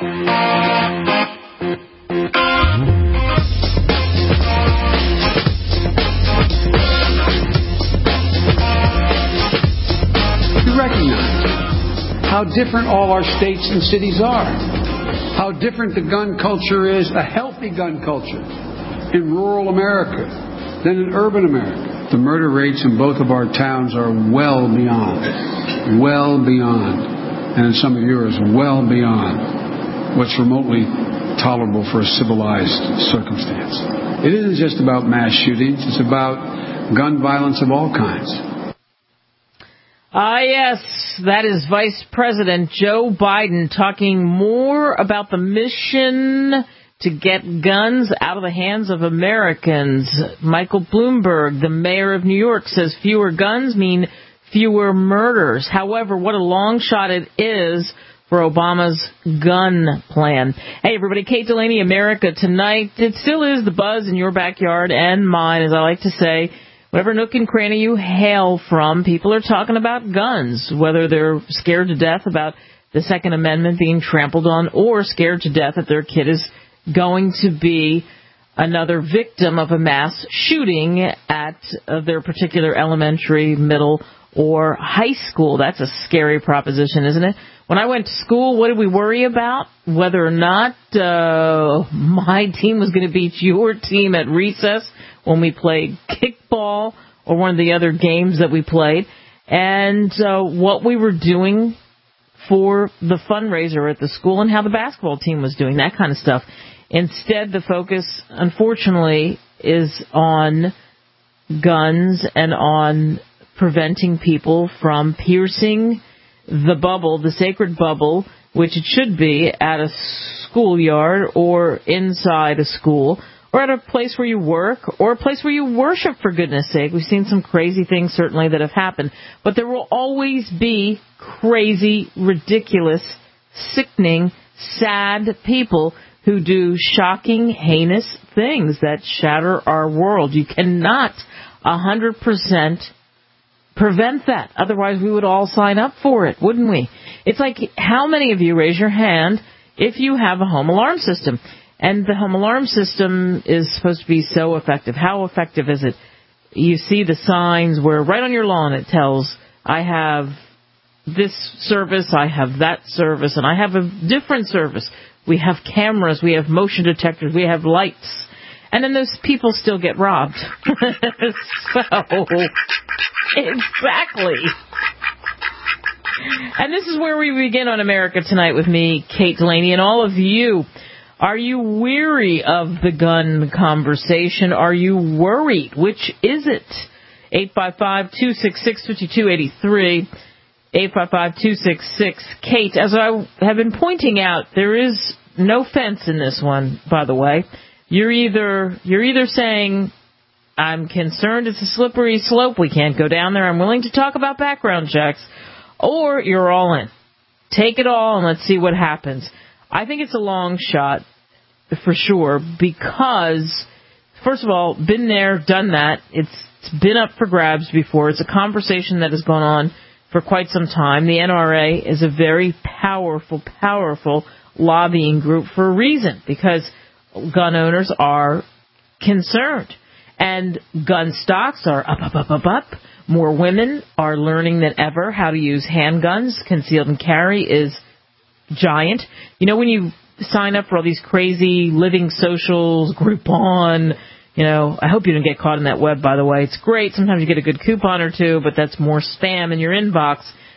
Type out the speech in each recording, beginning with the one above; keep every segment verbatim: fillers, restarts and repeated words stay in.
You recognize how different all our states and cities are. How different the gun culture is, a healthy gun culture, in rural America than in urban America. The murder rates in both of our towns are well beyond, well beyond, and in some of yours, well beyond what's remotely tolerable for a civilized circumstance. It isn't just about mass shootings, it's about gun violence of all kinds. Ah, yes, that is Vice President Joe Biden talking more about the mission to get guns out of the hands of Americans. Michael Bloomberg, the mayor of New York, says fewer guns mean fewer murders. However, what a long shot it is for Obama's gun plan. Hey, everybody, Kate Delaney, America Tonight. It still is the buzz in your backyard and mine, as I like to say. Whatever nook and cranny you hail from, people are talking about guns, whether they're scared to death about the Second Amendment being trampled on or scared to death that their kid is going to be another victim of a mass shooting at uh, their particular elementary, middle, or high school. That's a scary proposition, isn't it? When I went to school, what did we worry about? Whether or not uh, my team was going to beat your team at recess when we played kickball or one of the other games that we played, and uh, what we were doing for the fundraiser at the school and how the basketball team was doing, that kind of stuff. Instead, the focus, unfortunately, is on guns and on preventing people from piercing the bubble, the sacred bubble, which it should be at a schoolyard or inside a school, or at a place where you work, or a place where you worship, for goodness sake. We've seen some crazy things, certainly, that have happened. But there will always be crazy, ridiculous, sickening, sad people who do shocking, heinous things that shatter our world. You cannot one hundred percent prevent that. Otherwise, we would all sign up for it, wouldn't we? It's like, how many of you raise your hand if you have a home alarm system? And the home alarm system is supposed to be so effective. How effective is it? You see the signs where right on your lawn it tells, I have this service, I have that service, and I have a different service. We have cameras, we have motion detectors, we have lights. And then those people still get robbed. So, exactly. And this is where we begin on America Tonight with me, Kate Delaney, and all of you. Are you weary of the gun conversation? Are you worried? Which is it? eight five five, two six six, five two eight three. eight five five, two six six, Kate. As I have been pointing out, there is no fence in this one, by the way. You're either you're either saying, I'm concerned it's a slippery slope, we can't go down there, I'm willing to talk about background checks, or you're all in. Take it all and let's see what happens. I think it's a long shot, for sure, because, first of all, been there, done that. It's, it's been up for grabs before. It's a conversation that has gone on for quite some time. The N R A is a very powerful, powerful lobbying group for a reason, because gun owners are concerned. And gun stocks are up, up, up, up, up. More women are learning than ever how to use handguns. Concealed and carry is giant. You know, when you sign up for all these crazy living socials, Groupon, you know, I hope you didn't get caught in that web, by the way. It's great. Sometimes you get a good coupon or two, but that's more spam in your inbox.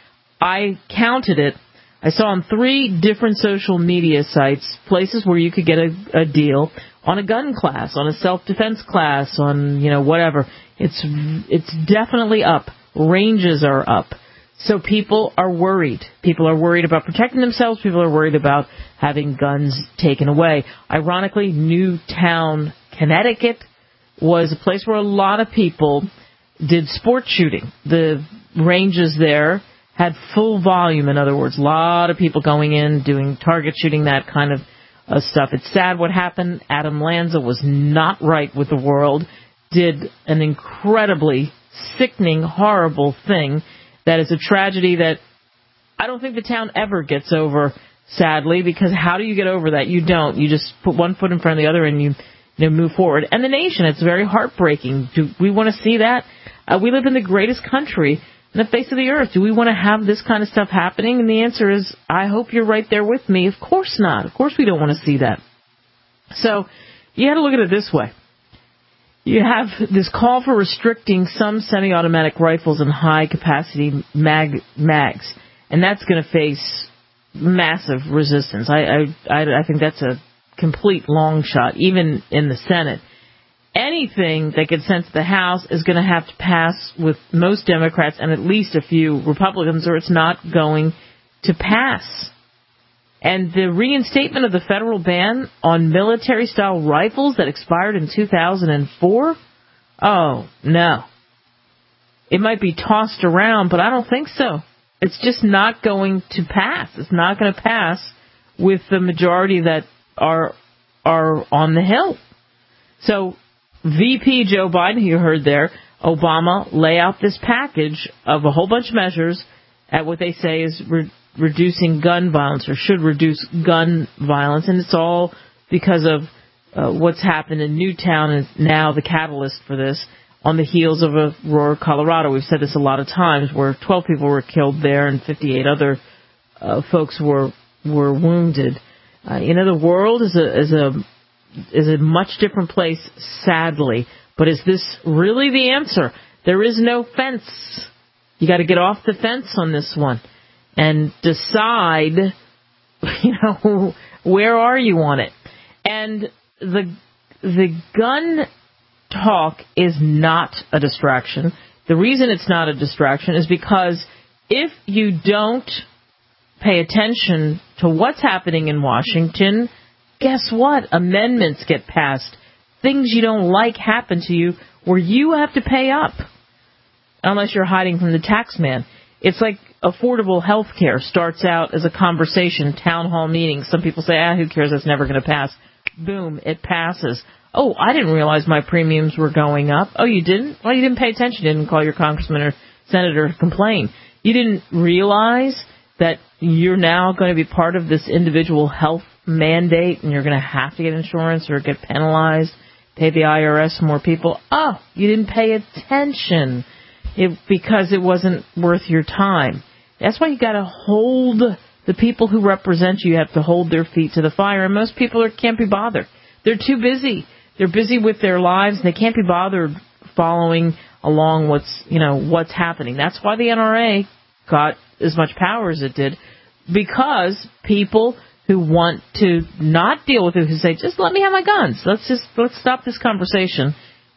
I counted it. I saw on three different social media sites places where you could get a, a deal on a gun class, on a self-defense class, on, you know, whatever. It's it's definitely up. Ranges are up. So people are worried. People are worried about protecting themselves. People are worried about having guns taken away. Ironically, Newtown, Connecticut was a place where a lot of people did sport shooting. The ranges there had full volume, in other words. A lot of people going in, doing target shooting, that kind of uh, stuff. It's sad what happened. Adam Lanza was not right with the world, did an incredibly sickening, horrible thing that is a tragedy that I don't think the town ever gets over sadly, because how do you get over that? You don't. You just put one foot in front of the other and you, you know, move forward. And the nation, it's very heartbreaking. Do we want to see that? Uh, we live in the greatest country in the face of the earth. Do we want to have this kind of stuff happening? And the answer is, I hope you're right there with me. Of course not. Of course we don't want to see that. So you got to look at it this way. You have this call for restricting some semi-automatic rifles and high-capacity mag, mags, and that's going to face massive resistance. I, I, I, I think that's a complete long shot, even in the Senate. Anything that gets sent to the House is going to have to pass with most Democrats and at least a few Republicans, or it's not going to pass. And the reinstatement of the federal ban on military-style rifles that expired in two thousand four? Oh, no. It might be tossed around, but I don't think so. It's just not going to pass. It's not going to pass with the majority that are are on the Hill. So V P Joe Biden, who you heard there, Obama, lay out this package of a whole bunch of measures at what they say is re- reducing gun violence, or should reduce gun violence, and it's all because of uh, what's happened in Newtown and now the catalyst for this on the heels of Aurora, Colorado. We've said this a lot of times, where twelve people were killed there and fifty-eight other uh, folks were were wounded. Uh, you know, the world is a is a is a much different place, sadly. But is this really the answer? There is no fence. You got to get off the fence on this one and decide, you know, where are you on it? And the the gun talk is not a distraction. The reason it's not a distraction is because if you don't pay attention to what's happening in Washington, guess what? Amendments get passed. Things you don't like happen to you where you have to pay up, unless you're hiding from the tax man. It's like affordable health care starts out as a conversation, town hall meetings. Some people say, ah, who cares? That's never going to pass. Boom, it passes. Oh, I didn't realize my premiums were going up. Oh, you didn't? Well, you didn't pay attention. You didn't call your congressman or senator to complain. You didn't realize that you're now going to be part of this individual health mandate and you're going to have to get insurance or get penalized, pay the I R S more people. Oh, you didn't pay attention it, because it wasn't worth your time. That's why you got to hold the people who represent you. You have to hold their feet to the fire, and most people are, can't be bothered. They're too busy. They're busy with their lives. They can't be bothered following along what's, you know, what's happening. That's why the N R A got as much power as it did, because people who want to not deal with it, who say, just let me have my guns. Let's just, let's stop this conversation.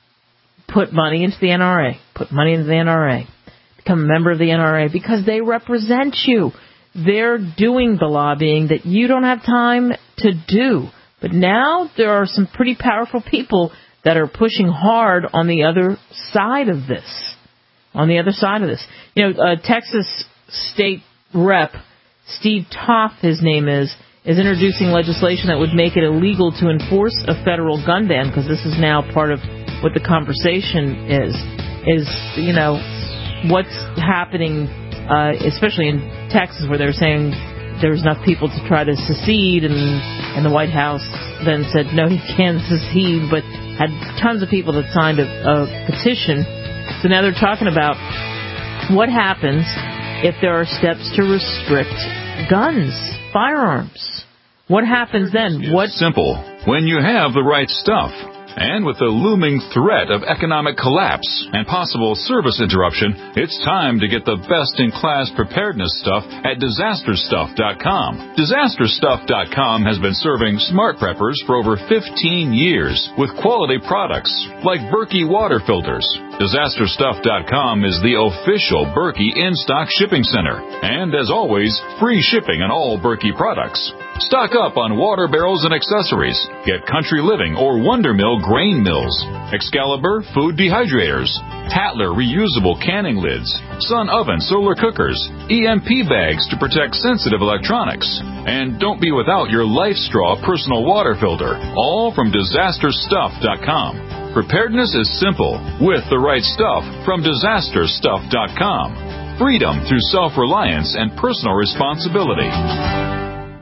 Put money into the N R A. Put money into the N R A. Become a member of the N R A because they represent you. They're doing the lobbying that you don't have time to do. But now there are some pretty powerful people that are pushing hard on the other side of this. On the other side of this. You know, uh, Texas State Rep Steve Toth, his name is, is introducing legislation that would make it illegal to enforce a federal gun ban, because this is now part of what the conversation is, is, you know, what's happening, uh, especially in Texas, where they're saying there's enough people to try to secede, and, and the White House then said, no, you can't secede, but had tons of people that signed a, a petition. So now they're talking about what happens if there are steps to restrict guns, firearms. What happens then? What? Simple. When you have the right stuff. And with the looming threat of economic collapse and possible service interruption, it's time to get the best-in-class preparedness stuff at disaster stuff dot com. disaster stuff dot com has been serving smart preppers for over fifteen years with quality products like Berkey water filters. disaster stuff dot com is the official Berkey in-stock shipping center. And as always, free shipping on all Berkey products. Stock up on water barrels and accessories. Get Country Living or Wonder Mill grain mills, Excalibur food dehydrators, Tatler reusable canning lids, Sun oven solar cookers, E M P bags to protect sensitive electronics. And don't be without your LifeStraw personal water filter, all from disaster stuff dot com. Preparedness is simple with the right stuff from disaster stuff dot com. Freedom through self-reliance and personal responsibility.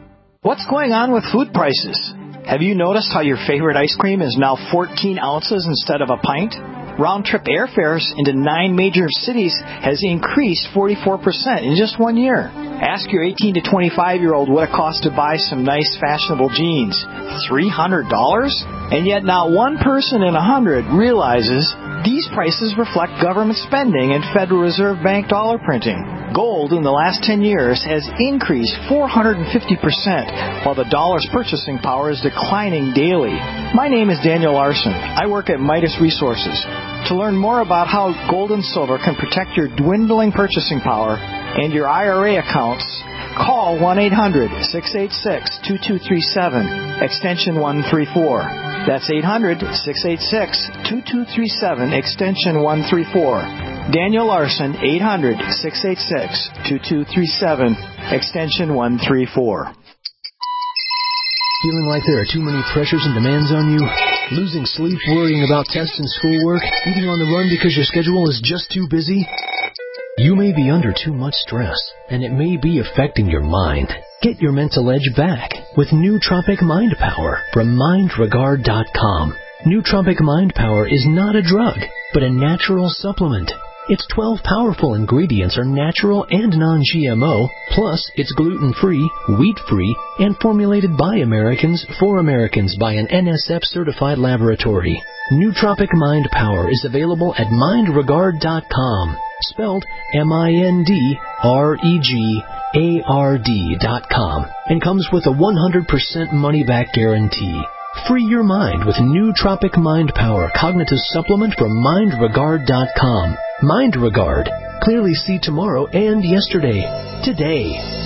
What's going on with food prices? Have you noticed how your favorite ice cream is now fourteen ounces instead of a pint? Round-trip airfares into nine major cities has increased forty-four percent in just one year. Ask your eighteen to twenty-five-year-old what it costs to buy some nice, fashionable jeans. three hundred dollars? And yet not one person in a hundred realizes these prices reflect government spending and Federal Reserve Bank dollar printing. Gold in the last ten years has increased four hundred fifty percent, while the dollar's purchasing power is declining daily. My name is Daniel Larson. I work at Midas Resources. To learn more about how gold and silver can protect your dwindling purchasing power and your I R A accounts, call one eight hundred, six eight six, two two three seven, extension one three four. That's eight hundred, six eight six, two two three seven, extension one three four. Daniel Larson, eight hundred, six eight six, two two three seven, extension one three four. Feeling like there are too many pressures and demands on you? Losing sleep, worrying about tests and schoolwork? Eating on the run because your schedule is just too busy? You may be under too much stress, and it may be affecting your mind. Get your mental edge back with Nootropic Mind Power from mind regard dot com. Nootropic Mind Power is not a drug, but a natural supplement. Its twelve powerful ingredients are natural and non-G M O, plus it's gluten-free, wheat-free, and formulated by Americans for Americans by an N S F-certified laboratory. Nootropic Mind Power is available at mind regard dot com, spelled M I N D R E G A R D dot com, and comes with a one hundred percent money-back guarantee. Free your mind with Nootropic Mind Power Cognitive Supplement from mind regard dot com. Mind Regard. Clearly see tomorrow and yesterday. Today.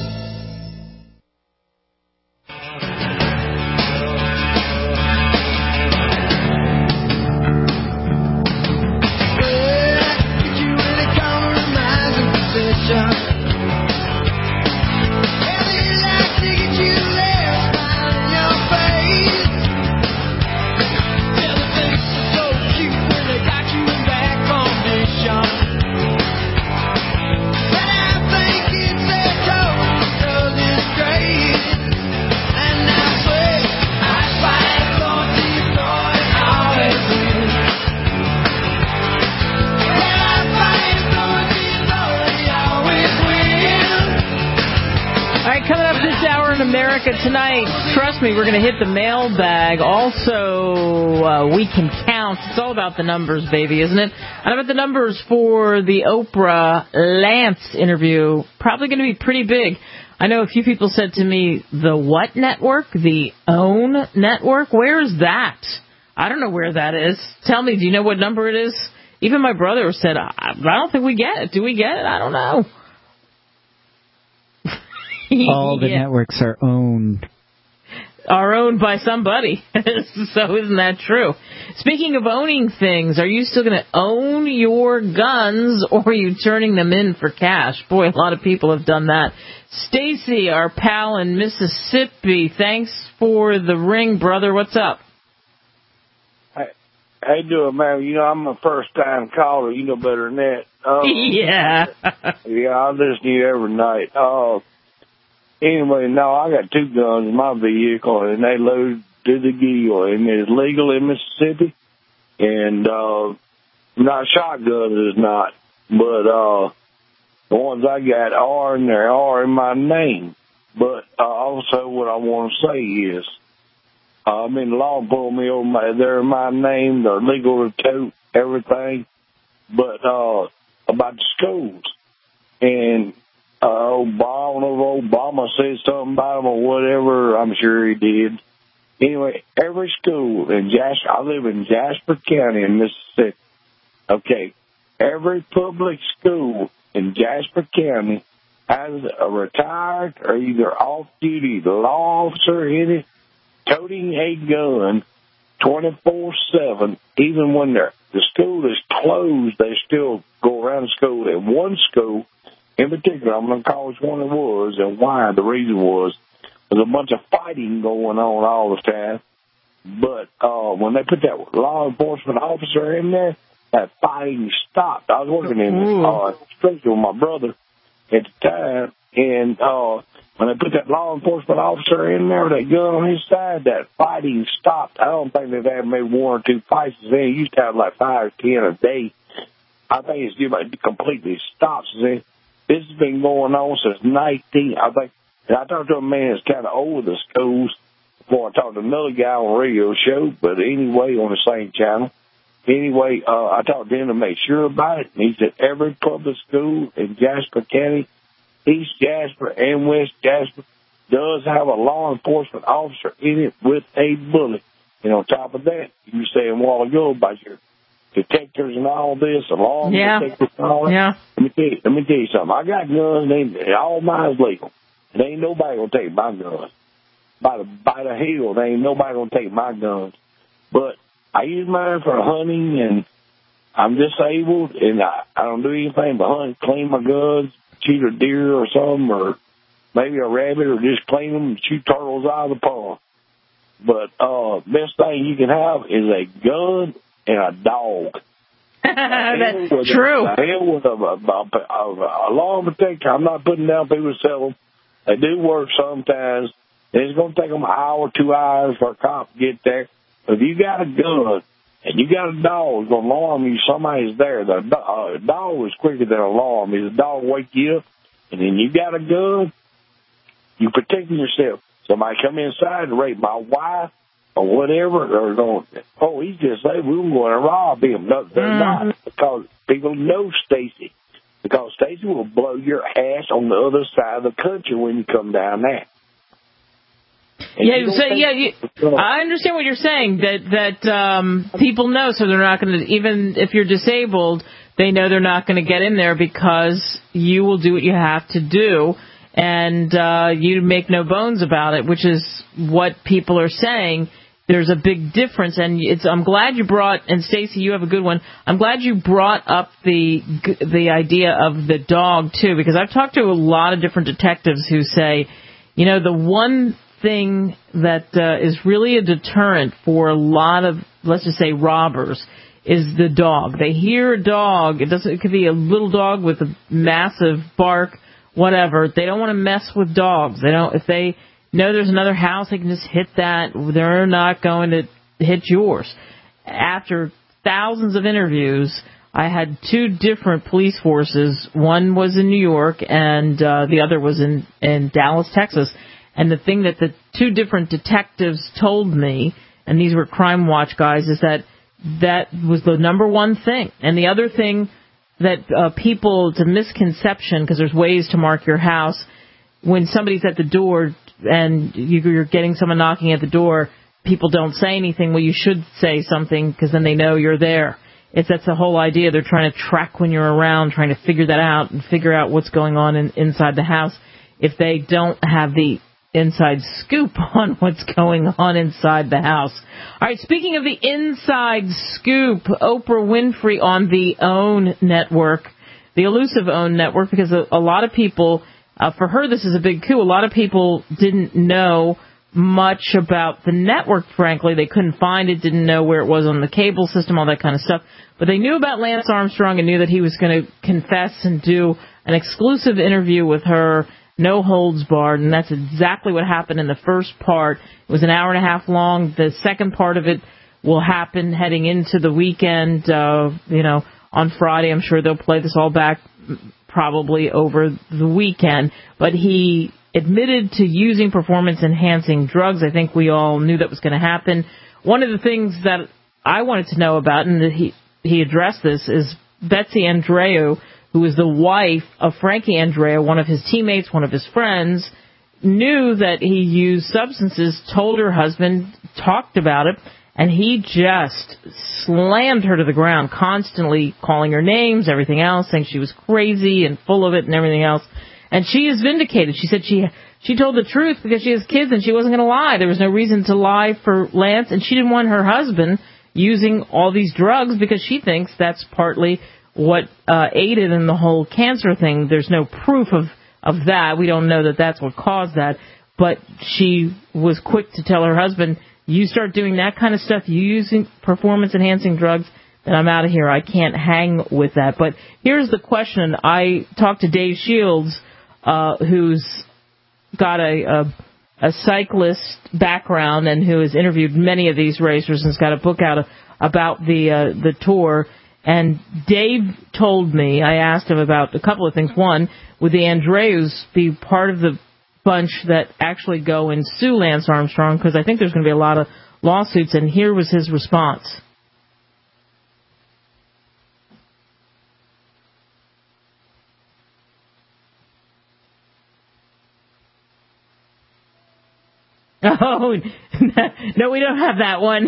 Tonight, trust me, we're going to hit the mailbag. Also, uh, we can count. It's all about the numbers, baby, isn't it? And about the numbers for the Oprah Lance interview. Probably going to be pretty big. I know a few people said to me, the what network? The OWN network? Where is that? I don't know where that is. Tell me, do you know what number it is? Even my brother said, I don't think we get it. Do we get it? I don't know. All the yeah. networks are owned. Are owned by somebody. So isn't that true? Speaking of owning things, are you still going to own your guns, or are you turning them in for cash? Boy, a lot of people have done that. Stacy, our pal in Mississippi, thanks for the ring, brother. What's up? Hey, how you doing, man? You know, I'm a first-time caller. You know better than that. Uh, yeah. Yeah, I listen to you every night. Uh, Anyway, no, I got two guns in my vehicle, and they load to the gill, and it's legal in Mississippi. And uh, not shotgun is not, but uh, the ones I got are, and they are in my name. But uh, also, what I want to say is, uh, I mean, the law pulled me over. My, they're in my name. They're legal to tote everything. But uh, about the schools and. Uh, Obama, I don't know if Obama said something about them or whatever. I'm sure he did. Anyway, every school in Jasper, I live in Jasper County in Mississippi. Okay, every public school in Jasper County has a retired or either off-duty law officer in it, toting a gun twenty-four seven. Even when they're, the school is closed, they still go around the school. At one school, in particular, I'm going to call which one it was and why. The reason was there's a bunch of fighting going on all the time. But uh, when they put that law enforcement officer in there, that fighting stopped. I was working in this uh, structure with my brother at the time, And uh, when they put that law enforcement officer in there with that gun on his side, that fighting stopped. I don't think they've had maybe one or two fights. They used to have like five or ten a day. I think it's just like completely stopped. This has been going on since nineteen. I think. And I talked to a man that's kind of over the schools before I talked to another guy on a radio show, but anyway, on the same channel. Anyway, uh, I talked to him to make sure about it. And he said every public school in Jasper County, East Jasper and West Jasper, does have a law enforcement officer in it with a bullet. And on top of that, you were saying a while ago about your detectors and all this, alarm yeah. detectors and all that. Yeah. Let me tell you, let me tell you something. I got guns, and they, all mine's legal. And ain't nobody gonna take my guns. By the by the hell, there ain't nobody gonna take my guns. But I use mine for hunting, and I'm disabled, and I, I don't do anything but hunt, clean my guns, shoot a deer or something, or maybe a rabbit, or just clean them and shoot turtles out of the pond. But uh, best thing you can have is a gun and a dog. That's true. A hell with a, a, a, a alarm detector. I'm not putting down people to sell them. They do work sometimes. It's going to take them an hour, two hours for a cop to get there. But if you got a gun and you got a dog, it's going to alarm you somebody's there. The uh, dog is quicker than an alarm. If the dog wake you up, and then you got a gun, you protecting yourself. Somebody come inside and rape my wife or whatever, they're going, oh, he's just saying we were going to rob him. No, they're mm-hmm. not, because people know Stacy. Because Stacy will blow your ass on the other side of the country when you come down there. And yeah, so yeah, you, I understand what you're saying. That that um, people know, so they're not going to. Even if you're disabled, they know they're not going to get in there because you will do what you have to do, and uh, you make no bones about it. Which is what people are saying. There's a big difference, and it's. I'm glad you brought. And Stacey, you have a good one. I'm glad you brought up the the idea of the dog too, because I've talked to a lot of different detectives who say, you know, the one thing that uh, is really a deterrent for a lot of, let's just say, robbers is the dog. They hear a dog. It doesn't. It could be a little dog with a massive bark, whatever. They don't want to mess with dogs. They don't. If they know there's another house, they can just hit that. They're not going to hit yours. After thousands of interviews, I had two different police forces. One was in New York, and uh, the other was in, in Dallas, Texas. And the thing that the two different detectives told me, and these were Crime Watch guys, is that that was the number one thing. And the other thing that uh, people, it's a misconception, because there's ways to mark your house. When somebody's at the door and you're getting someone knocking at the door, people don't say anything. Well, you should say something, because then they know you're there. It's that's the whole idea. They're trying to track when you're around, trying to figure that out and figure out what's going on in, inside the house. If they don't have the inside scoop on what's going on inside the house. All right, speaking of the inside scoop, Oprah Winfrey on the OWN network, the elusive OWN network, because a, a lot of people, uh, for her this is a big coup, a lot of people didn't know much about the network, frankly. They couldn't find it, didn't know where it was on the cable system, all that kind of stuff. But they knew about Lance Armstrong and knew that he was going to confess and do an exclusive interview with her, no holds barred, and that's exactly what happened in the first part. It was an hour and a half long. The second part of it will happen heading into the weekend, uh, you know, on Friday. I'm sure they'll play this all back probably over the weekend. But he admitted to using performance-enhancing drugs. I think we all knew that was going to happen. One of the things that I wanted to know about, and he, he addressed this, is Betsy Andreu, who is the wife of Frankie Andreu, one of his teammates, one of his friends, knew that he used substances, told her husband, talked about it, and he just slammed her to the ground, constantly calling her names, everything else, saying she was crazy and full of it and everything else. And she is vindicated. She said she she told the truth because she has kids and she wasn't going to lie. There was no reason to lie for Lance, and she didn't want her husband using all these drugs because she thinks that's partly what uh, aided in the whole cancer thing. There's no proof of, of that. We don't know that that's what caused that. But she was quick to tell her husband, you start doing that kind of stuff, you using performance-enhancing drugs, then I'm out of here. I can't hang with that. But here's the question. I talked to Dave Shields uh, who's got a, a a cyclist background and who has interviewed many of these racers and has got a book out about the uh, the tour. And Dave told me, I asked him about a couple of things. One, would the Andreus be part of the bunch that actually go and sue Lance Armstrong? Because I think there's going to be a lot of lawsuits. And here was his response. Oh, no, we don't have that one.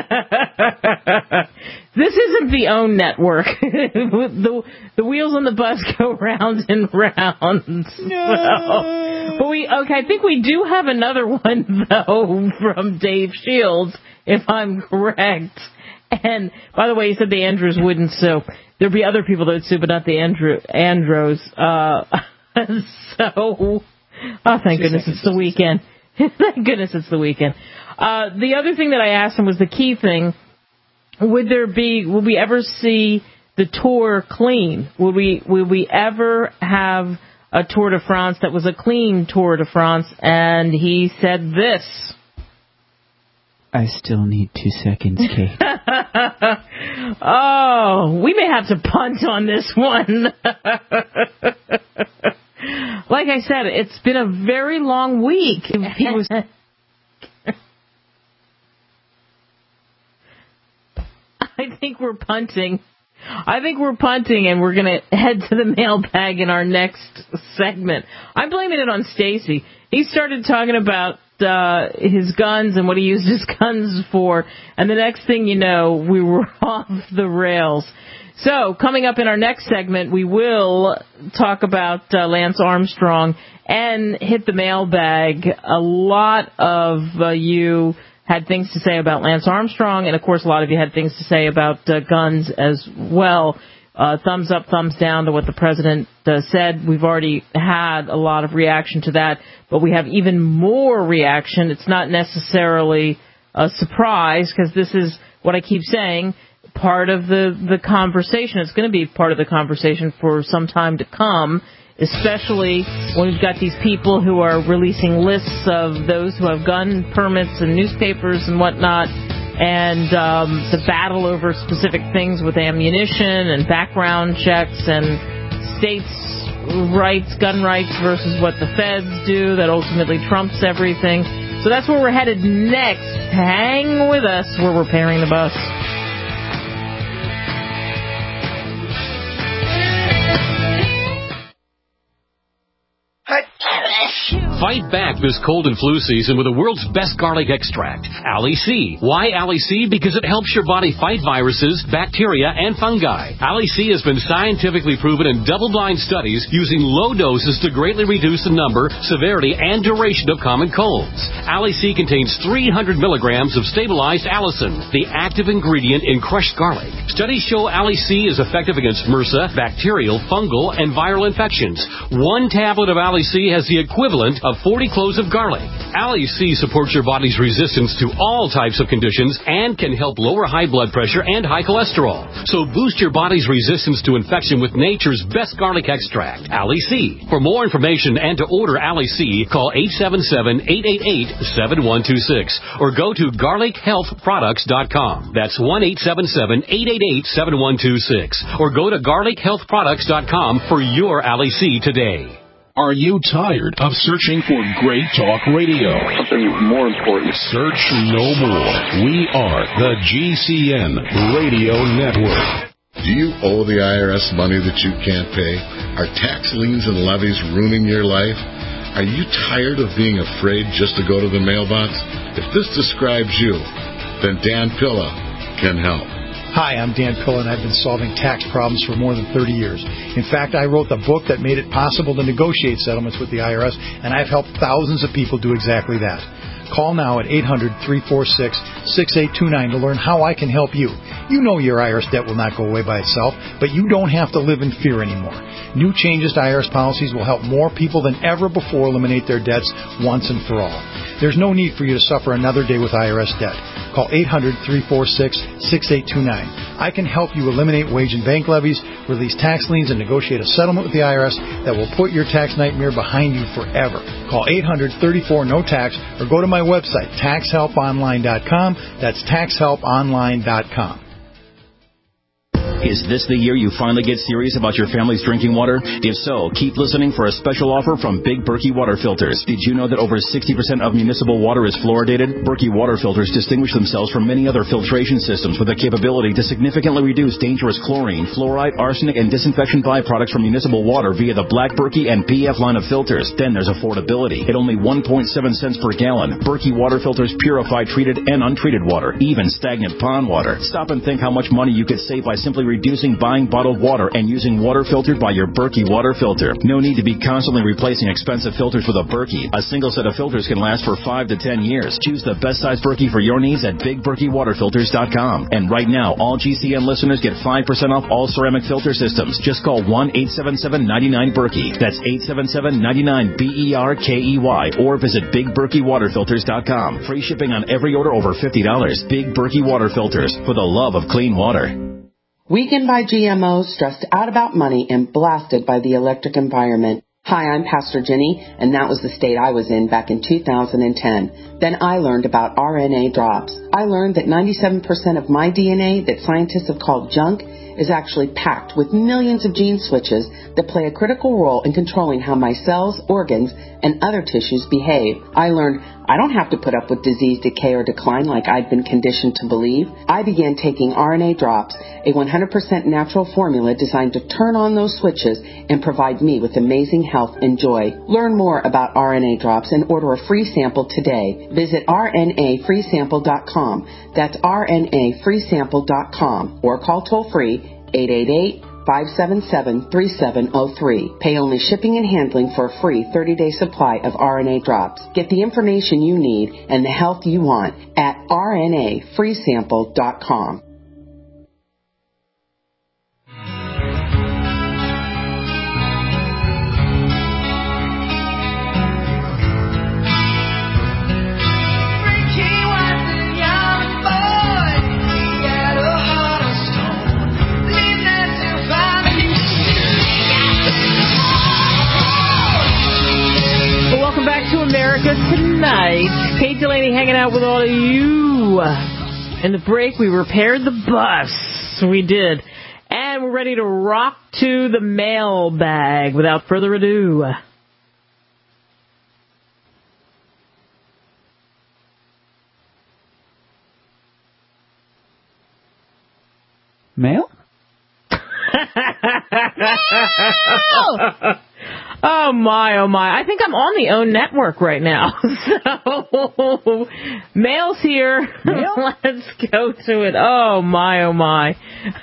This isn't the OWN network. the, the wheels on the bus go round and round. No. So, but we, okay, I think we do have another one, though, from Dave Shields, if I'm correct. And, by the way, he said the Andrews wouldn't sue. There'd be other people that would sue, but not the Andrew, Andros. Uh, so, oh, thank goodness it's the weekend. Thank goodness it's the weekend. Uh, the other thing that I asked him was the key thing. Would there be, will we ever see the Tour clean? Will we, will we ever have a Tour de France that was a clean Tour de France? And he said this. I still need two seconds, Kate. Oh, we may have to punt on this one. Like I said, it's been a very long week. He was. I think we're punting. I think we're punting, and we're going to head to the mailbag in our next segment. I'm blaming it on Stacy. He started talking about uh, his guns and what he used his guns for, and the next thing you know, we were off the rails. So, coming up in our next segment, we will talk about uh, Lance Armstrong and hit the mailbag. A lot of uh, you had things to say about Lance Armstrong, and, of course, a lot of you had things to say about uh, guns as well. Uh, thumbs up, thumbs down to what the president uh, said. We've already had a lot of reaction to that, but we have even more reaction. It's not necessarily a surprise, because this is what I keep saying, part of the, the conversation. It's going to be part of the conversation for some time to come, especially when we've got these people who are releasing lists of those who have gun permits and newspapers and whatnot, and um, the battle over specific things with ammunition and background checks and states' rights, gun rights versus what the feds do that ultimately trumps everything. So that's where we're headed next. Hang with us. We're repairing the bus. Fight back this cold and flu season with the world's best garlic extract, Ali C. Why Ali C? Because it helps your body fight viruses, bacteria, and fungi. Ali C has been scientifically proven in double-blind studies using low doses to greatly reduce the number, severity, and duration of common colds. Ali C contains three hundred milligrams of stabilized allicin, the active ingredient in crushed garlic. Studies show Ali C is effective against MRSA, bacterial, fungal, and viral infections. One tablet of Ali C has the equivalent of forty cloves of garlic. Ali C supports your body's resistance to all types of conditions and can help lower high blood pressure and high cholesterol. So boost your body's resistance to infection with nature's best garlic extract, Ali C. For more information and to order Ali C, call eight seven seven, eight eight eight, seven one two six or go to garlic health products dot com. That's one eight seven seven, eight eight eight, seven one two six or go to garlic health products dot com for your Ali C today. Are you tired of searching for great talk radio? Something more important. Search no more. We are the G C N Radio Network. Do you owe the I R S money that you can't pay? Are tax liens and levies ruining your life? Are you tired of being afraid just to go to the mailbox? If this describes you, then Dan Pilla can help. Hi, I'm Dan Pilla, and I've been solving tax problems for more than thirty years. In fact, I wrote the book that made it possible to negotiate settlements with the I R S, and I've helped thousands of people do exactly that. Call now at eight hundred, three four six, six eight two nine to learn how I can help you. You know your I R S debt will not go away by itself, but you don't have to live in fear anymore. New changes to I R S policies will help more people than ever before eliminate their debts once and for all. There's no need for you to suffer another day with I R S debt. Call eight hundred, three four six, six eight two nine. I can help you eliminate wage and bank levies, release tax liens, and negotiate a settlement with the I R S that will put your tax nightmare behind you forever. Call eight hundred, thirty-four, no tax or go to my website, tax help online dot com. That's tax help online dot com. Is this the year you finally get serious about your family's drinking water? If so, keep listening for a special offer from Big Berkey Water Filters. Did you know that over sixty percent of municipal water is fluoridated? Berkey Water Filters distinguish themselves from many other filtration systems with the capability to significantly reduce dangerous chlorine, fluoride, arsenic, and disinfection byproducts from municipal water via the Black Berkey and P F line of filters. Then there's affordability. At only one point seven cents per gallon, Berkey Water Filters purify treated and untreated water, even stagnant pond water. Stop and think how much money you could save by simply reducing buying bottled water and using water filtered by your Berkey water filter. No need to be constantly replacing expensive filters with a Berkey. A single set of filters can last for five to ten years. Choose the best size Berkey for your needs at big berkey water filters dot com. And right now, all G C N listeners get five percent off all ceramic filter systems. Just call one eight seven seven, nine nine, Berkey. That's eight seven seven, nine nine, B E R K E Y. Or visit big berkey water filters dot com. Free shipping on every order over fifty dollars. Big Berkey Water Filters, for the love of clean water. Weakened by G M Os, stressed out about money, and blasted by the electric environment. Hi, I'm Pastor Jenny, and that was the state I was in back in two thousand ten. Then I learned about R N A drops. I learned that ninety-seven percent of my D N A that scientists have called junk is actually packed with millions of gene switches that play a critical role in controlling how my cells, organs, and other tissues behave. I learned I don't have to put up with disease, decay, or decline like I'd been conditioned to believe. I began taking R N A drops, a one hundred percent natural formula designed to turn on those switches and provide me with amazing health and joy. Learn more about R N A drops and order a free sample today. Visit R N A free sample dot com. That's R N A free sample dot com or call toll free eight eight eight, five seven seven, three seven zero three. Pay only shipping and handling for a free thirty-day supply of R N A drops. Get the information you need and the health you want at R N A free sample dot com. America Tonight. Kate Delaney hanging out with all of you. In the break, we repaired the bus. We did. And we're ready to rock to the mailbag. Without further ado. Mail? Oh, my, oh, my. I think I'm on the OWN network right now. So, mail's here. Mail? Let's go to it. Oh, my, oh, my.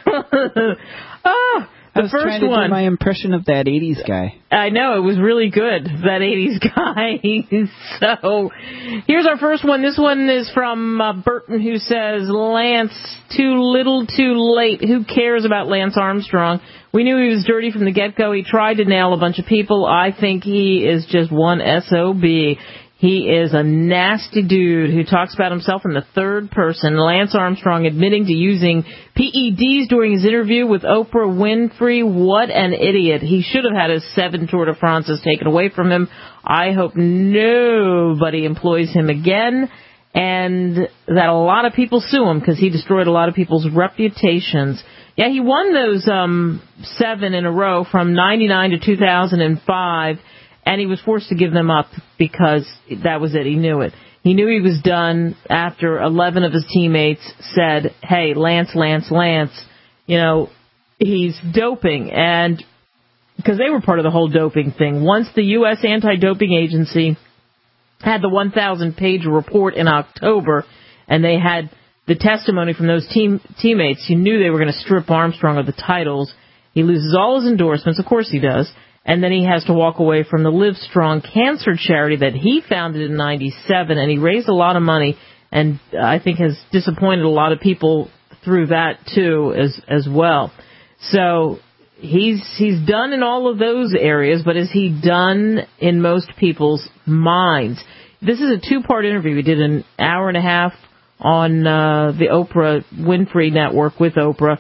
Oh, the I was first trying to one. do my impression of that eighties guy. I know, it was really good, that eighties guy. So, here's our first one. This one is from uh, Burton, who says, Lance, too little, too late. Who cares about Lance Armstrong? We knew he was dirty from the get-go. He tried to nail a bunch of people. I think he is just one S O B. He is a nasty dude who talks about himself in the third person. Lance Armstrong admitting to using P E Ds during his interview with Oprah Winfrey. What an idiot. He should have had his seven Tour de France's taken away from him. I hope nobody employs him again, and that a lot of people sue him because he destroyed a lot of people's reputations. Yeah, he won those um seven in a row from ninety-nine to two thousand five. And he was forced to give them up because that was it. He knew it. He knew he was done after eleven of his teammates said, hey, Lance, Lance, Lance, you know, he's doping. And because they were part of the whole doping thing. Once the U S Anti-Doping Agency had the one thousand page report in October, and they had the testimony from those team teammates, you knew they were going to strip Armstrong of the titles. He loses all his endorsements. Of course he does. And then he has to walk away from the Live Strong Cancer charity that he founded in ninety-seven, and he raised a lot of money, and I think has disappointed a lot of people through that too, as as well. So he's he's done in all of those areas, but is he done in most people's minds? This is a two-part interview. We did an hour and a half on uh, the Oprah Winfrey Network with Oprah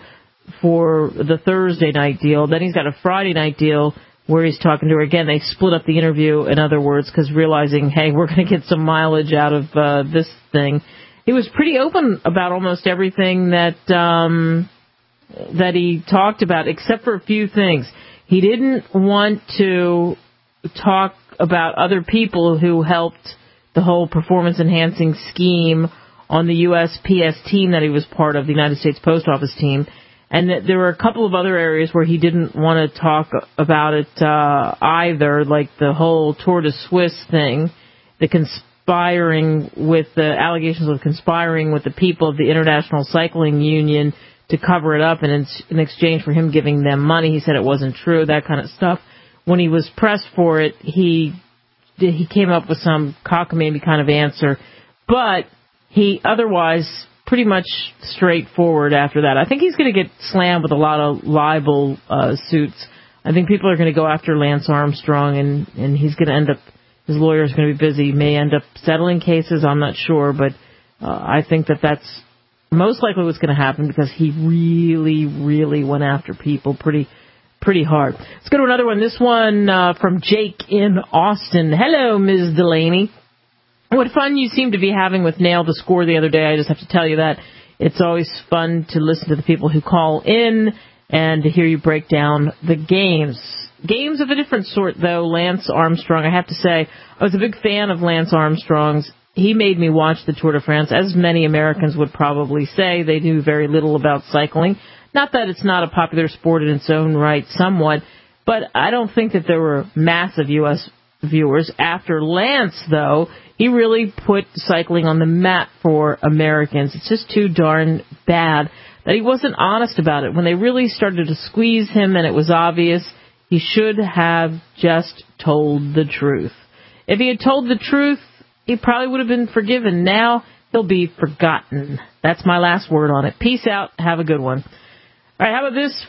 for the Thursday night deal. Then he's got a Friday night deal where he's talking to her again. They split up the interview, in other words, because realizing, hey, we're going to get some mileage out of uh, this thing. He was pretty open about almost everything that um, that he talked about, except for a few things. He didn't want to talk about other people who helped the whole performance-enhancing scheme on the U S P S team that he was part of, the United States Post Office team. And that there were a couple of other areas where he didn't want to talk about it uh, either, like the whole Tour de Suisse thing, the conspiring with the allegations of conspiring with the people of the International Cycling Union to cover it up, and in, in exchange for him giving them money, he said it wasn't true, that kind of stuff. When he was pressed for it, he he came up with some cockamamie kind of answer, but he otherwise pretty much straightforward after that. I think he's going to get slammed with a lot of libel uh, suits. I think people are going to go after Lance Armstrong, and, and he's going to end up, his lawyer's going to be busy, may end up settling cases, I'm not sure, but uh, I think that that's most likely what's going to happen because he really, really went after people pretty pretty hard. Let's go to another one. This one uh, from Jake in Austin. Hello, Miz Delaney. What fun you seem to be having with Nail the Score the other day. I just have to tell you that. It's always fun to listen to the people who call in and to hear you break down the games. Games of a different sort, though. Lance Armstrong, I have to say, I was a big fan of Lance Armstrong's. He made me watch the Tour de France, as many Americans would probably say. They knew very little about cycling. Not that it's not a popular sport in its own right, somewhat, but I don't think that there were massive U S viewers. After Lance, though, he really put cycling on the map for Americans. It's just too darn bad that he wasn't honest about it. When they really started to squeeze him and it was obvious, he should have just told the truth. If he had told the truth, he probably would have been forgiven. Now he'll be forgotten. That's my last word on it. Peace out. Have a good one. All right, how about this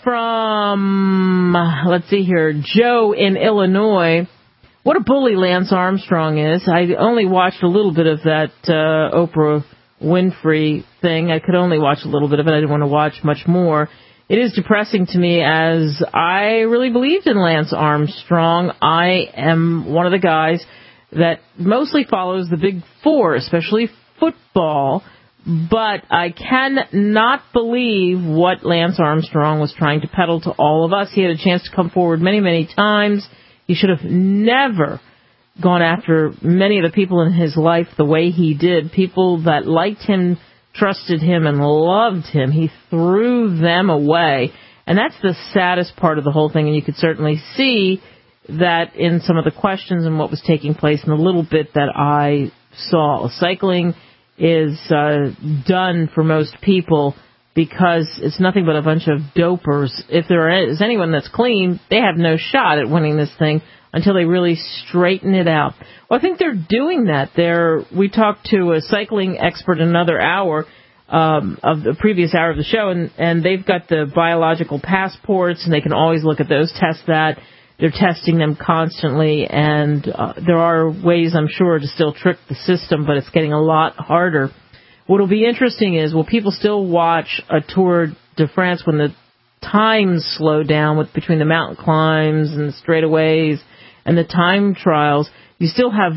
from, let's see here, Joe in Illinois. What a bully Lance Armstrong is. I only watched a little bit of that uh, Oprah Winfrey thing. I could only watch a little bit of it. I didn't want to watch much more. It is depressing to me as I really believed in Lance Armstrong. I am one of the guys that mostly follows the Big Four, especially football. But I cannot believe what Lance Armstrong was trying to peddle to all of us. He had a chance to come forward many, many times. He should have never gone after many of the people in his life the way he did. People that liked him, trusted him, and loved him. He threw them away. And that's the saddest part of the whole thing. And you could certainly see that in some of the questions and what was taking place in the little bit that I saw. Cycling is uh, done for most people because it's nothing but a bunch of dopers. If there is anyone that's clean, they have no shot at winning this thing until they really straighten it out. Well, I think they're doing that. They're, we talked to a cycling expert in another hour um, of the previous hour of the show, and, and they've got the biological passports, and they can always look at those, test that. They're testing them constantly, and uh, there are ways, I'm sure, to still trick the system, but it's getting a lot harder. What will be interesting is, will people still watch a Tour de France when the times slow down with between the mountain climbs and the straightaways and the time trials? You still have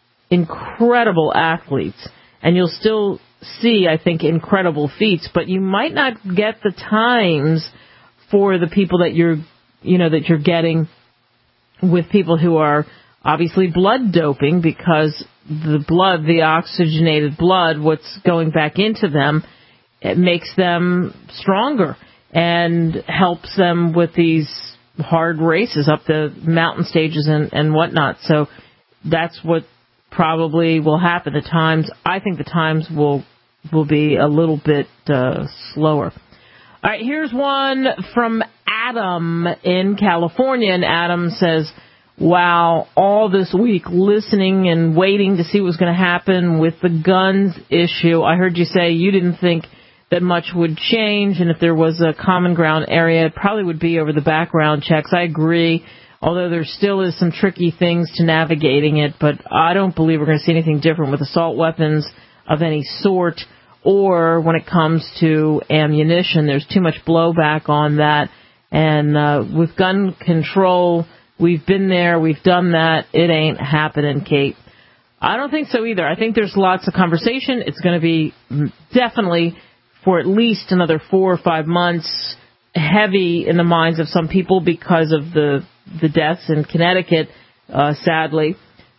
incredible athletes, and you'll still see, I think, incredible feats, but you might not get the times for the people that you're, you know, that you're getting with people who are obviously blood doping, because the blood, the oxygenated blood, what's going back into them, it makes them stronger and helps them with these hard races up the mountain stages and, and whatnot. So that's what probably will happen. The times, I think the times will will be a little bit uh, slower. All right, here's one from Adam in California, and Adam says, wow, all this week listening and waiting to see what's going to happen with the guns issue. I heard you say you didn't think that much would change, and if there was a common ground area, it probably would be over the background checks. I agree, although there still is some tricky things to navigating it, but I don't believe we're going to see anything different with assault weapons of any sort or when it comes to ammunition. There's too much blowback on that. And uh, with gun control, we've been there, we've done that. It ain't happening, Kate. I don't think so either. I think there's lots of conversation. It's going to be definitely for at least another four or five months heavy in the minds of some people because of the the deaths in Connecticut, uh, sadly.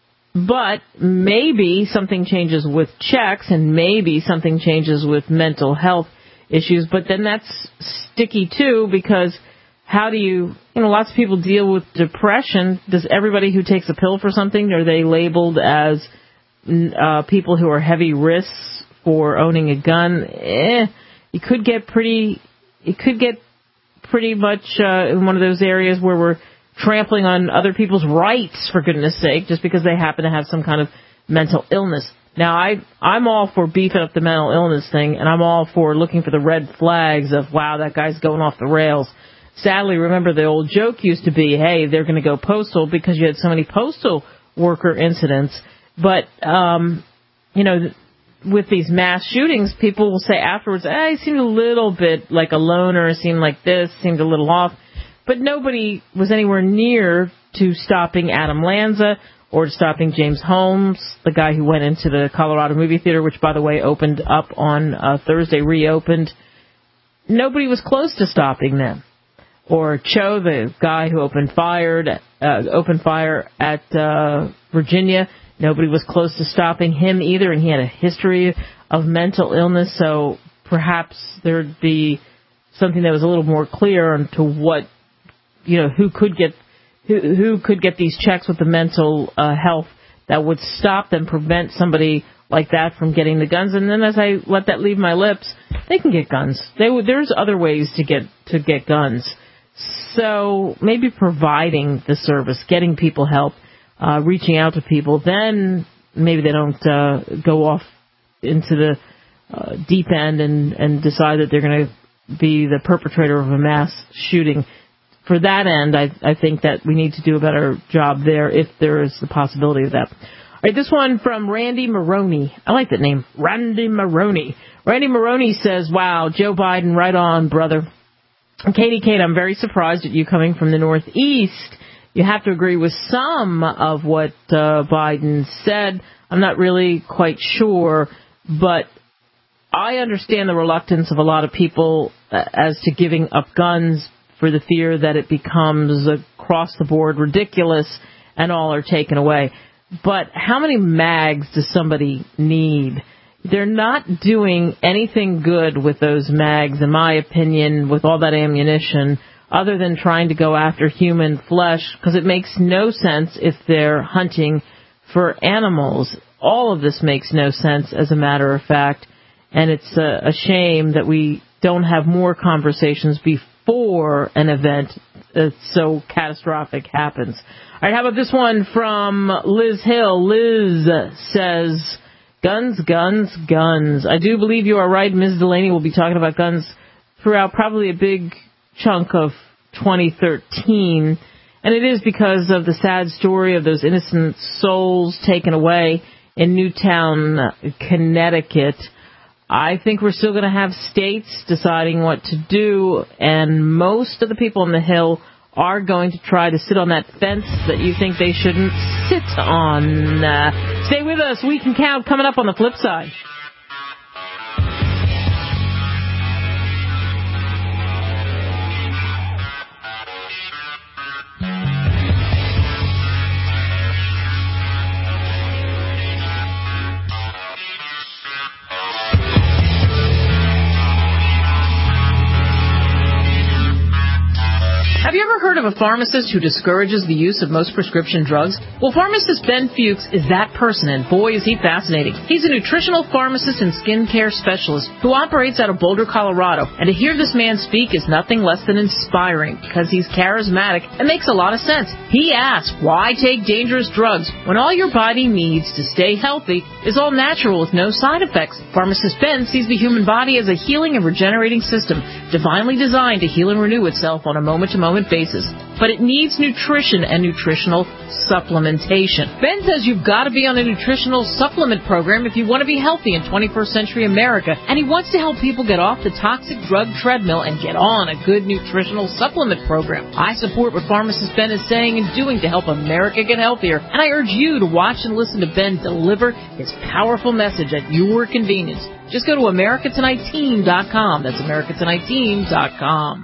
But maybe something changes with checks and maybe something changes with mental health issues. But then that's sticky, too, because how do you, you know, lots of people deal with depression. Does everybody who takes a pill for something, are they labeled as uh, people who are heavy risks for owning a gun? Eh, you could get pretty, it could get pretty much uh, in one of those areas where we're trampling on other people's rights, for goodness sake, just because they happen to have some kind of mental illness. Now, I, I'm all for beefing up the mental illness thing, and I'm all for looking for the red flags of, wow, that guy's going off the rails. Sadly, remember the old joke used to be, hey, they're going to go postal because you had so many postal worker incidents. But, um, you know, with these mass shootings, people will say afterwards, eh, he seemed a little bit like a loner, seemed like this, seemed a little off. But nobody was anywhere near to stopping Adam Lanza or stopping James Holmes, the guy who went into the Colorado movie theater, which, by the way, opened up on uh, Thursday, reopened. Nobody was close to stopping them. Or Cho, the guy who opened fired, uh, opened fire at uh, Virginia. Nobody was close to stopping him either, and he had a history of mental illness. So perhaps there'd be something that was a little more clear on to what, you know, who could get who who could get these checks with the mental uh, health that would stop them, prevent somebody like that from getting the guns. And then as I let that leave my lips, they can get guns. They would, there's other ways to get to get guns. So maybe providing the service, getting people help, uh, reaching out to people, then maybe they don't uh, go off into the uh, deep end and, and decide that they're going to be the perpetrator of a mass shooting. For that end, I, I think that we need to do a better job there if there is the possibility of that. All right, this one from Randy Maroney. I like that name, Randy Maroney. Randy Maroney says, wow, Joe Biden, right on, brother. Katie, Kate, I'm very surprised at you coming from the Northeast. You have to agree with some of what uh, Biden said. I'm not really quite sure, but I understand the reluctance of a lot of people uh, as to giving up guns for the fear that it becomes across-the-board ridiculous and all are taken away. But how many mags does somebody need? They're not doing anything good with those mags, in my opinion, with all that ammunition, other than trying to go after human flesh, because it makes no sense if they're hunting for animals. All of this makes no sense, as a matter of fact, and it's a, a shame that we don't have more conversations before an event that's so catastrophic happens. All right, how about this one from Liz Hill? Liz says, guns, guns, guns. I do believe you are right. Miz Delaney will be talking about guns throughout probably a big chunk of twenty thirteen. And it is because of the sad story of those innocent souls taken away in Newtown, Connecticut. I think we're still going to have states deciding what to do, and most of the people on the Hill are going to try to sit on that fence that you think they shouldn't sit on. Uh, stay with us. We Can Count coming up on the flip side. Have you ever heard of a pharmacist who discourages the use of most prescription drugs? Well, pharmacist Ben Fuchs is that person, and boy, is he fascinating. He's a nutritional pharmacist and skincare specialist who operates out of Boulder, Colorado. And to hear this man speak is nothing less than inspiring because he's charismatic and makes a lot of sense. He asks, why take dangerous drugs when all your body needs to stay healthy is all natural with no side effects? Pharmacist Ben sees the human body as a healing and regenerating system, divinely designed to heal and renew itself on a moment-to-moment basis. But it needs nutrition and nutritional supplementation. Ben says you've got to be on a nutritional supplement program if you want to be healthy in twenty-first century America, and he wants to help people get off the toxic drug treadmill and get on a good nutritional supplement program. I support what pharmacist Ben is saying and doing to help America get healthier, and I urge you to watch and listen to Ben deliver his powerful message at your convenience. Just go to America Tonight Team dot com. That's America Tonight Team dot com.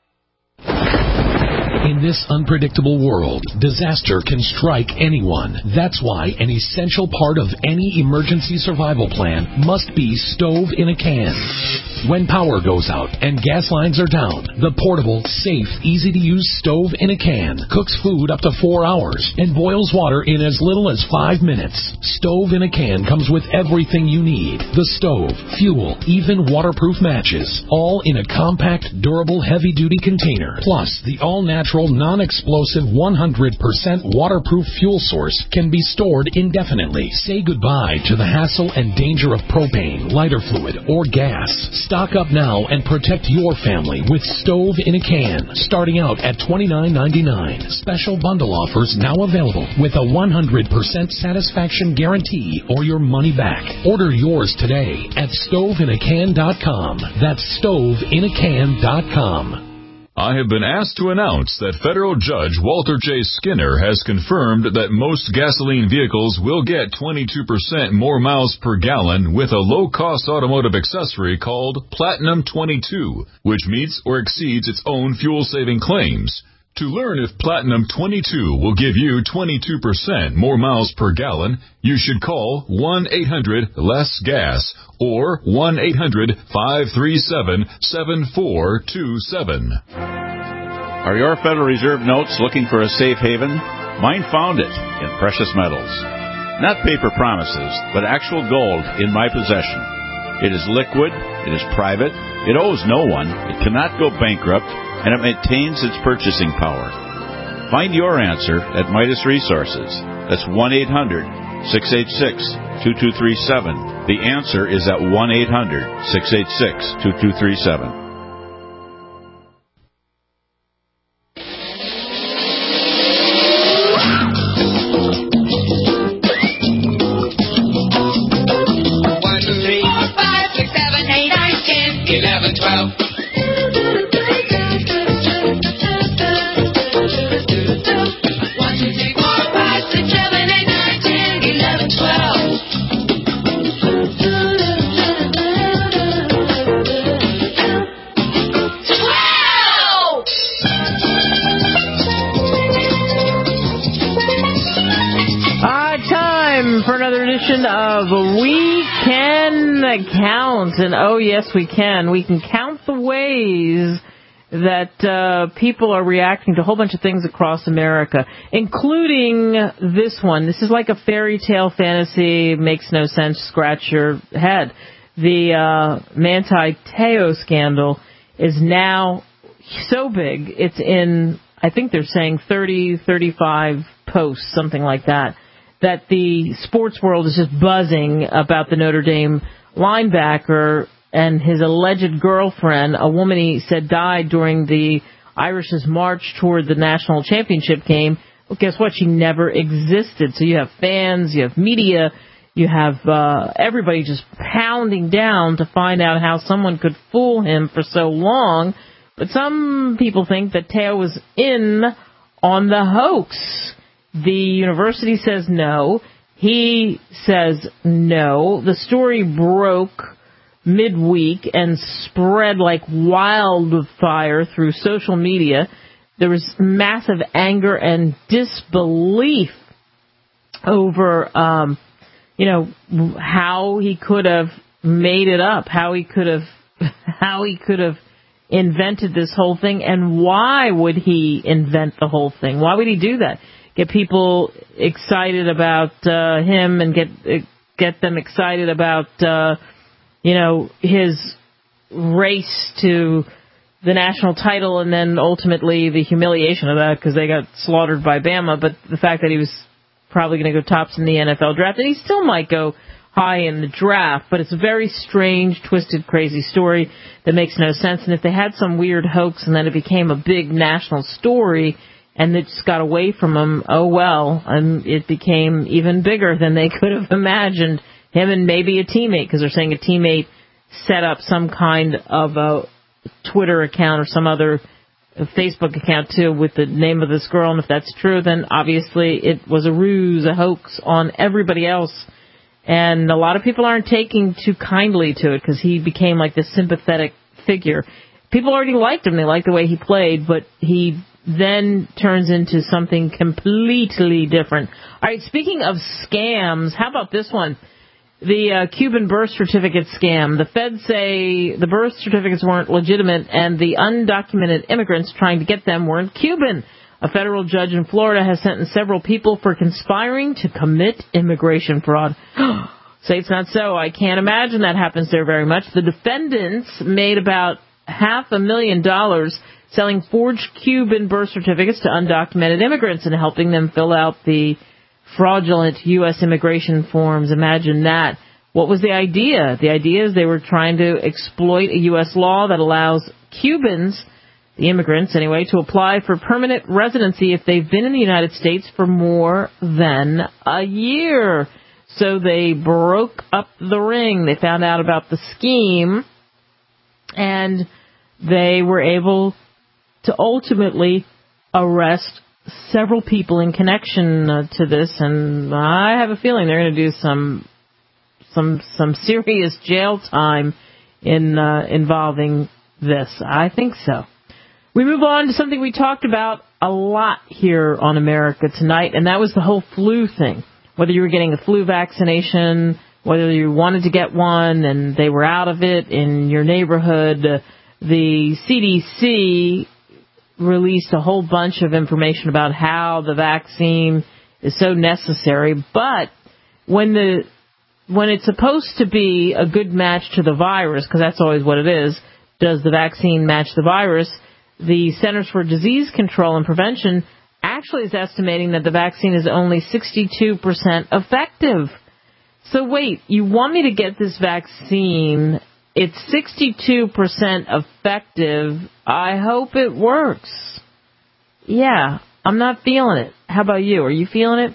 In this unpredictable world, disaster can strike anyone. That's why an essential part of any emergency survival plan must be stove in a can. When power goes out and gas lines are down, the portable, safe, easy-to-use stove in a can cooks food up to four hours and boils water in as little as five minutes. Stove in a can comes with everything you need. The stove, fuel, even waterproof matches, all in a compact, durable, heavy-duty container. Plus, the all-natural, non-explosive, one hundred percent waterproof fuel source can be stored indefinitely. Say goodbye to the hassle and danger of propane, lighter fluid, or gas. Stock up now and protect your family with Stove in a Can, starting out at twenty-nine ninety-nine. Special bundle offers now available with a one hundred percent satisfaction guarantee or your money back. Order yours today at stove in a can dot com. That's stove in a can dot com. I have been asked to announce that federal judge Walter J. Skinner has confirmed that most gasoline vehicles will get twenty-two percent more miles per gallon with a low-cost automotive accessory called Platinum twenty-two, which meets or exceeds its own fuel-saving claims. To learn if Platinum twenty-two will give you twenty-two percent more miles per gallon, you should call one eight hundred less gas or one eight hundred five three seven seven four two seven. Are your Federal Reserve notes looking for a safe haven? Mine found it in precious metals. Not paper promises, but actual gold in my possession. It is liquid, it is private, it owes no one, it cannot go bankrupt, and it maintains its purchasing power. Find your answer at Midas Resources. That's one eight hundred six eight six two two three seven. The answer is at one eight hundred six eight six two two three seven. eleven, twelve. For another edition of We Can Count. And oh, yes, we can. We can count the ways that uh, people are reacting to a whole bunch of things across America, including this one. This is like a fairy tale fantasy. Makes no sense. Scratch your head. The uh, Manti Te'o scandal is now so big. It's in, I think they're saying thirty, thirty-five posts, something like that, that the sports world is just buzzing about the Notre Dame linebacker and his alleged girlfriend, a woman he said died during the Irish's march toward the national championship game. Well, guess what? She never existed. So you have fans, you have media, you have uh, everybody just pounding down to find out how someone could fool him for so long. But some people think that Te'o was in on the hoax. The university says no. He says no. The story broke midweek and spread like wildfire through social media. There was massive anger and disbelief over, um, you know, how he could have made it up, how he could have, how he could have invented this whole thing, and why would he invent the whole thing? Why would he do that? Get people excited about uh, him and get get them excited about, uh, you know, his race to the national title and then ultimately the humiliation of that because they got slaughtered by Bama. But the fact that he was probably going to go tops in the N F L draft, and he still might go high in the draft, but it's a very strange, twisted, crazy story that makes no sense. And if they had some weird hoax and then it became a big national story, and it just got away from them. Oh, well, and it became even bigger than they could have imagined. Him and maybe a teammate, because they're saying a teammate set up some kind of a Twitter account or some other Facebook account, too, with the name of this girl. And if that's true, then obviously it was a ruse, a hoax on everybody else. And a lot of people aren't taking too kindly to it because he became like this sympathetic figure. People already liked him. They liked the way he played, but he then turns into something completely different. All right, speaking of scams, how about this one? The uh, Cuban birth certificate scam. The feds say the birth certificates weren't legitimate and the undocumented immigrants trying to get them weren't Cuban. A federal judge in Florida has sentenced several people for conspiring to commit immigration fraud. Say it's not so. I can't imagine that happens there very much. The defendants made about half a million dollars selling forged Cuban birth certificates to undocumented immigrants and helping them fill out the fraudulent U S immigration forms. Imagine that. What was the idea? The idea is they were trying to exploit a U S law that allows Cubans, the immigrants anyway, to apply for permanent residency if they've been in the United States for more than a year. So they broke up the ring. They found out about the scheme, and they were able to ultimately arrest several people in connection uh, to this, and I have a feeling they're going to do some some some serious jail time in uh, involving this. I think so. We move on to something we talked about a lot here on America Tonight, and that was the whole flu thing. Whether you were getting a flu vaccination, whether you wanted to get one and they were out of it in your neighborhood, uh, the C D C released a whole bunch of information about how the vaccine is so necessary. But when the when it's supposed to be a good match to the virus, because that's always what it is, does the vaccine match the virus? The Centers for Disease Control and Prevention actually is estimating that the vaccine is only sixty-two percent effective. So wait, you want me to get this vaccine? It's sixty-two percent effective. I hope it works. Yeah, I'm not feeling it. How about you? Are you feeling it?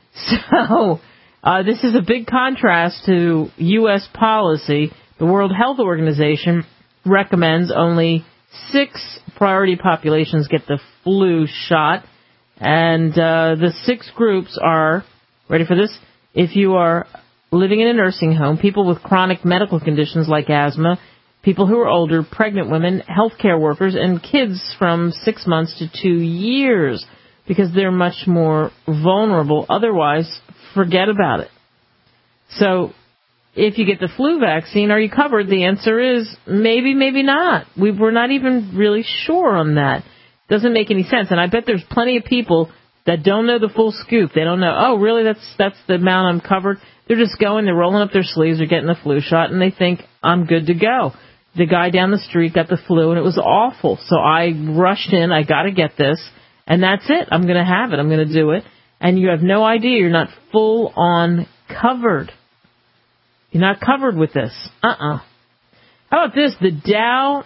So, uh, this is a big contrast to U S policy. The World Health Organization recommends only six priority populations get the flu shot. And uh, the six groups are, ready for this? If you are living in a nursing home, people with chronic medical conditions like asthma, people who are older, pregnant women, healthcare workers, and kids from six months to two years, because they're much more vulnerable. Otherwise, forget about it. So, if you get the flu vaccine, are you covered? The answer is maybe, maybe not. We were not even really sure on that. Doesn't make any sense. And I bet there's plenty of people that don't know the full scoop. They don't know, oh, really, that's that's the amount I'm covered. They're just going, they're rolling up their sleeves, they're getting the flu shot, and they think, I'm good to go. The guy down the street got the flu, and it was awful. So I rushed in, I got to get this, and that's it. I'm going to have it. I'm going to do it. And you have no idea. You're not full on covered. You're not covered with this. Uh-uh. How about this? The Dow,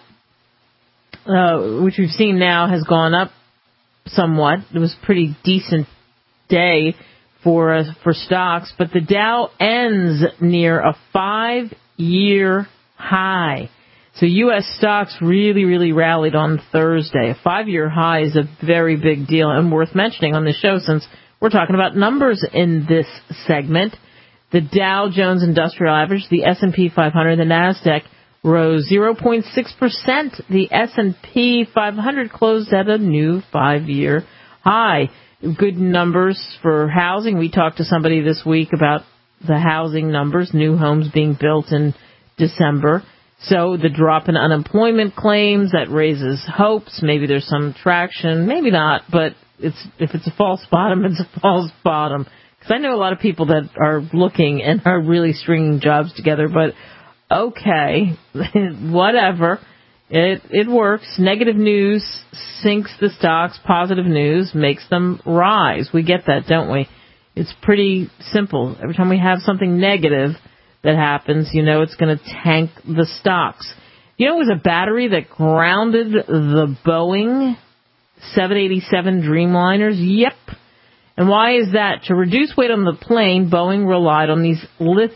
uh, which we've seen now, has gone up somewhat. It was a pretty decent day for uh, for stocks, but the Dow ends near a five-year high. So U S stocks really, really rallied on Thursday. A five-year high is a very big deal and worth mentioning on this show since we're talking about numbers in this segment. The Dow Jones Industrial Average, the S and P five hundred, the NASDAQ rose zero point six percent. The S and P five hundred closed at a new five-year high. Good numbers for housing. We talked to somebody this week about the housing numbers, new homes being built in December. So the drop in unemployment claims, that raises hopes. Maybe there's some traction, maybe not, but it's if it's a false bottom, it's a false bottom. Because I know a lot of people that are looking and are really stringing jobs together, but okay, whatever. It it works. Negative news sinks the stocks. Positive news makes them rise. We get that, don't we? It's pretty simple. Every time we have something negative that happens, you know it's going to tank the stocks. You know, it was a battery that grounded the Boeing seven eighty-seven Dreamliners? Yep. And why is that? To reduce weight on the plane, Boeing relied on these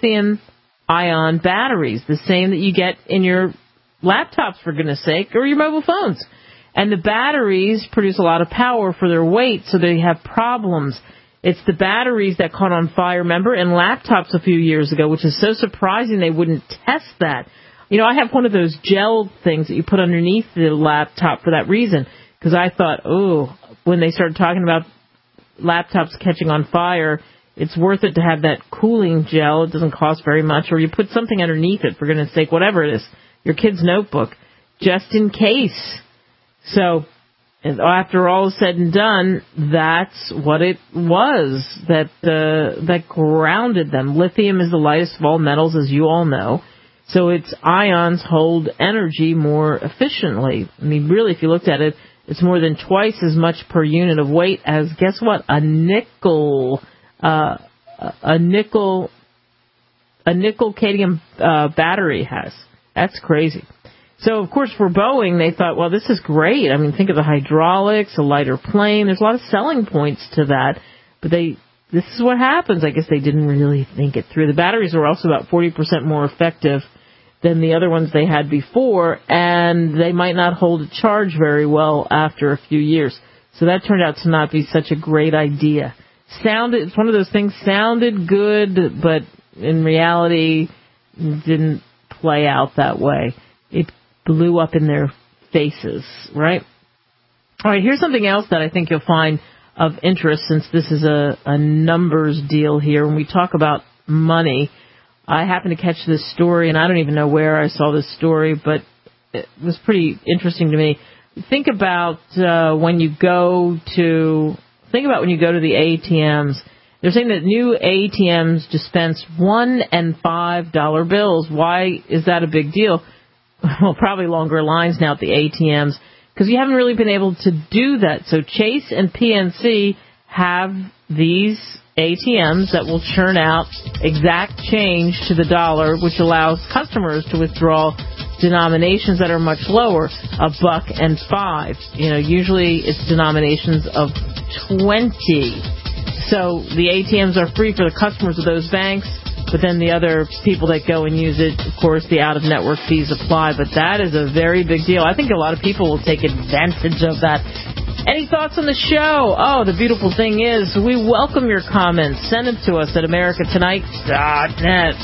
lithium-ion batteries, the same that you get in your laptops, for goodness sake, or your mobile phones. And the batteries produce a lot of power for their weight, so they have problems. It's the batteries that caught on fire, remember, in laptops a few years ago, which is so surprising they wouldn't test that. You know, I have one of those gel things that you put underneath the laptop for that reason, because I thought, oh, when they started talking about laptops catching on fire, it's worth it to have that cooling gel. It doesn't cost very much. Or you put something underneath it, for goodness sake, whatever it is, your kid's notebook, just in case. So after all is said and done, that's what it was that uh, that grounded them. Lithium is the lightest of all metals, as you all know. So its ions hold energy more efficiently. I mean, really, if you looked at it, it's more than twice as much per unit of weight as, guess what, a nickel, uh, a nickel, a nickel cadmium uh, battery has. That's crazy. So, of course, for Boeing, they thought, well, this is great. I mean, think of the hydraulics, a lighter plane. There's a lot of selling points to that. But they, this is what happens. I guess they didn't really think it through. The batteries were also about forty percent more effective than the other ones they had before, and they might not hold a charge very well after a few years. So that turned out to not be such a great idea. Sounded, it's one of those things, sounded good, but in reality didn't play out that way. It blew up in their faces, right? All right, here's something else that I think you'll find of interest, since this is a, a numbers deal here. When we talk about money, I happened to catch this story, and I don't even know where I saw this story, but it was pretty interesting to me. Think about uh, when you go to think about when you go to the A T Ms. They're saying that new A T Ms dispense one and five dollar bills. Why is that a big deal? Well, probably longer lines now at the A T Ms, because you haven't really been able to do that. So Chase and P N C have these A T Ms that will churn out exact change to the dollar, which allows customers to withdraw denominations that are much lower, a buck and five. You know, usually it's denominations of twenty. So the A T Ms are free for the customers of those banks, but then the other people that go and use it, of course, the out-of-network fees apply. But that is a very big deal. I think a lot of people will take advantage of that. Any thoughts on the show? Oh, the beautiful thing is we welcome your comments. Send them to us at america tonight dot net.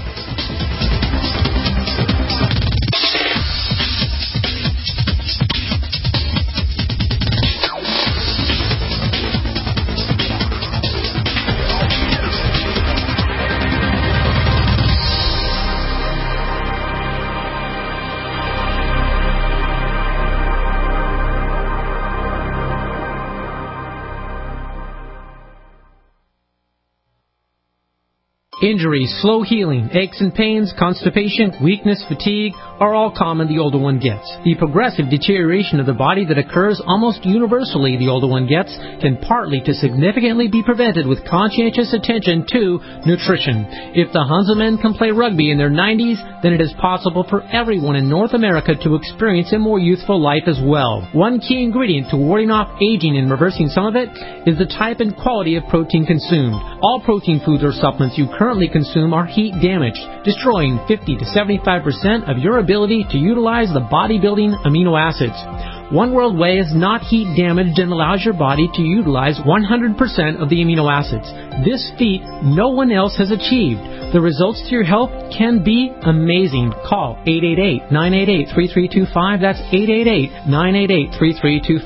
Injuries, slow healing, aches and pains, constipation, weakness, fatigue are all common the older one gets. The progressive deterioration of the body that occurs almost universally the older one gets can partly to significantly be prevented with conscientious attention to nutrition. If the Huntsmen can play rugby in their nineties, then it is possible for everyone in North America to experience a more youthful life as well. One key ingredient to warding off aging and reversing some of it is the type and quality of protein consumed. All protein foods or supplements you currently consume are heat damaged, destroying fifty to seventy-five percent of your ability to utilize the bodybuilding amino acids. One World Whey is not heat damaged and allows your body to utilize one hundred percent of the amino acids. This feat no one else has achieved. The results to your health can be amazing. Call eight eight eight, nine eight eight, three three two five. That's eight eight eight, nine eight eight, three three two